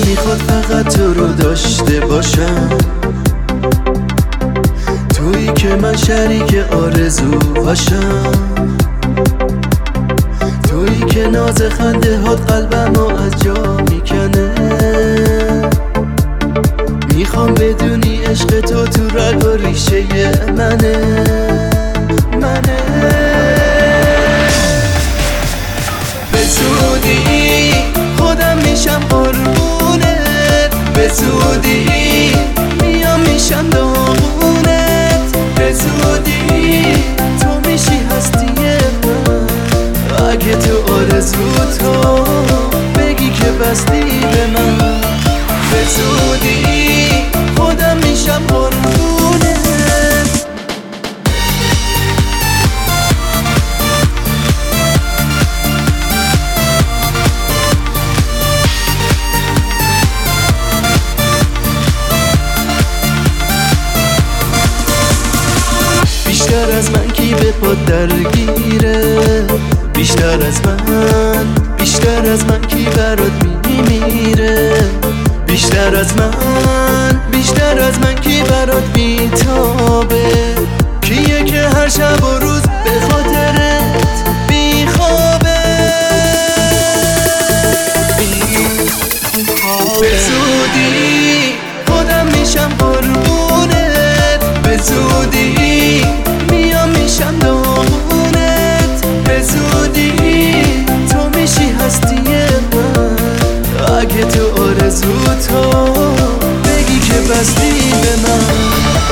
میخواد فقط تو رو داشته باشم، تویی که من شریک آرزوهاشم، تویی که ناز خنده هات قلبمو از جا میکنه. میخوام بدونی عشق تو رگ و ریشه منه. به زودی خودم میشم قربونت، به زودی میام میشم داغونت، به زودی تو میشی هستی من. اگه تو آرزو تو بگی که بستی به من، به زودی خودم میشم قربونت. بیشتر از من کی به پات درگیره، بیشتر از من، بیشتر از من کی برات میمیره، بیشتر از من، بیشتر از من کی برات بیتابه، کیه که هر شب و روز به خاطرت بیخوابه. به زودی خودم میشم قربونت، به زودی میام میشم داغونت، به زودی تو میشی هستی من. اگه تو آرزو تو بگی که بستی به من.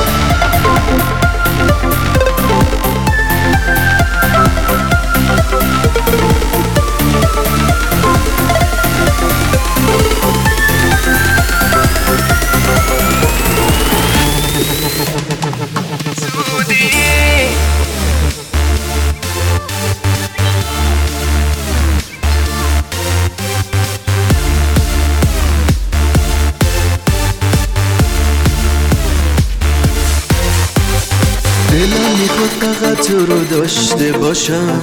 دلم میخواد فقط تو رو داشته باشم،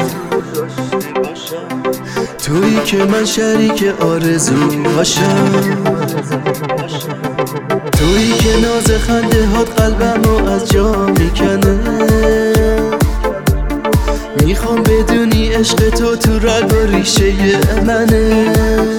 تویی که من شریک آرزوهاشم، تویی که ناز خنده هات قلبمو از جا میکنه. میخوام بدونی عشق تو رگ و ریشه منه.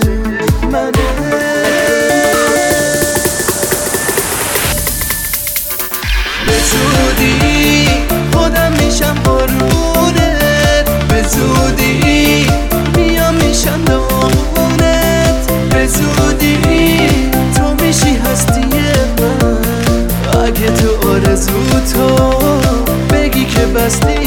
به زودی خودم میشم قربونت، به زودی میام میشم داغونت، به زودی تو میشی هستی من. اگه تو آرزو تو بگی که بستی